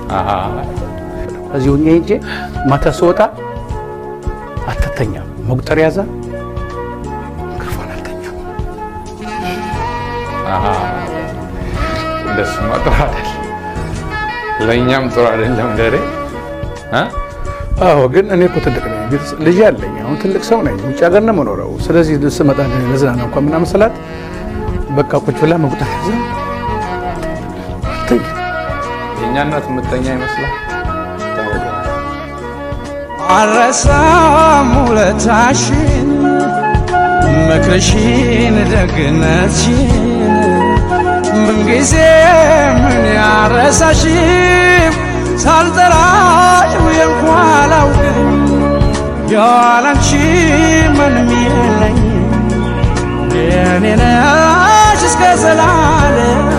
እዚሁ እንጂ ማታ ስወጣ አትተኛ መቁጠር ያዛ ክርፋን አልተኛ እንደሱ ማጥራ አይደል ለኛም ጥሩ አይደለም ደሬ አዎ ግን እኔ እኮ ትልቅ ነኝ ልጅ ያለኝ አሁን ትልቅ ሰው ነኝ ውጭ ሀገር ነው የምኖረው ስለዚህ ስመጣ ለዝናና እንኳን ምናምን ሰላት በቃ ቁጭ ብላ መቁጠር ያዛ የኛ እናት ምተኛ ይመስላል አረሳም ውለታሽን መክረሽን ደግነትሽን ምንጊዜ ምን ያረሳሽም ሳልጠራሽ እንኳን አውቅም ያላንቺ ምንም የለኝም የኔ ነሽ እስከ ዘላለም